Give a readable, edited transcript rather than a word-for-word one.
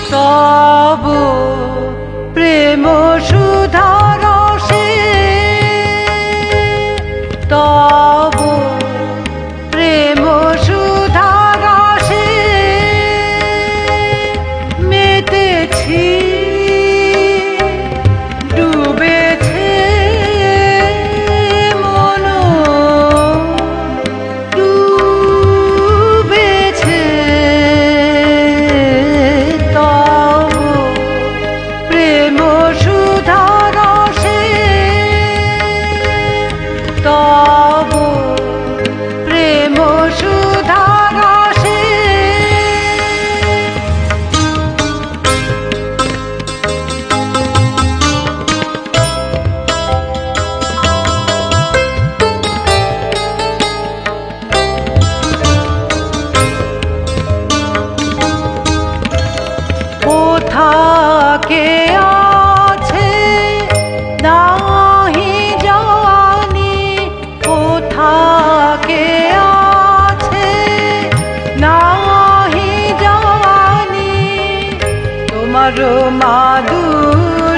তব প্রেম সুধা রসে, তব প্রেম সুধা রসে মেতেছি, ডুবেছে মন, ডুবেছে। তব প্রেম সুধা রসে, তব প্রেম সুধা রসে। কোথাকে আছে নাহি জানি, কোথাকে আছে নাহি জানি, তোমার মাধুর